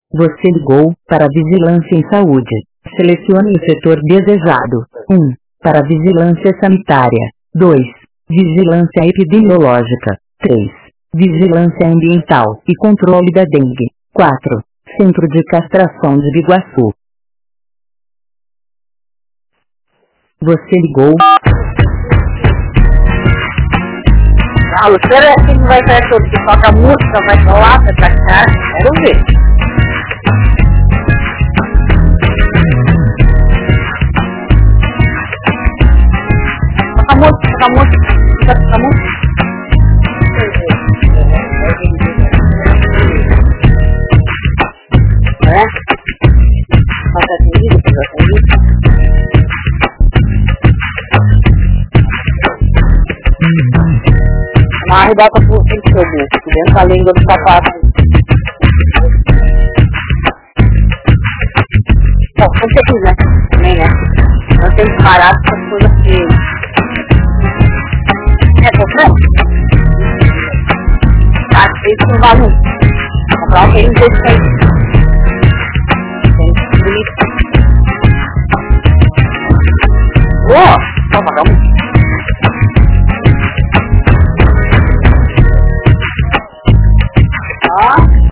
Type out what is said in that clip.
Você ligou para a Vigilância em Saúde. Selecione o setor desejado. 1. Para Vigilância Sanitária. 2. Vigilância Epidemiológica. 3. Vigilância Ambiental e Controle da Dengue. 4. Centro de Castração de Biguaçu. Você ligou. A Luciana é assim que vai sair tudo, que toca música, vai falar, vai pra cá, quero ver. Toca música. É? Passa atendido, Uma arrebata por cima do seu bucho, dentro da língua do sapato. Bom, como você quiser, também, né? Não tem que parar com essas coisas que... você? Tá, isso não vale muito. Comprar um tênis desse aí. Tênis bonito. Ó, só pagar muito.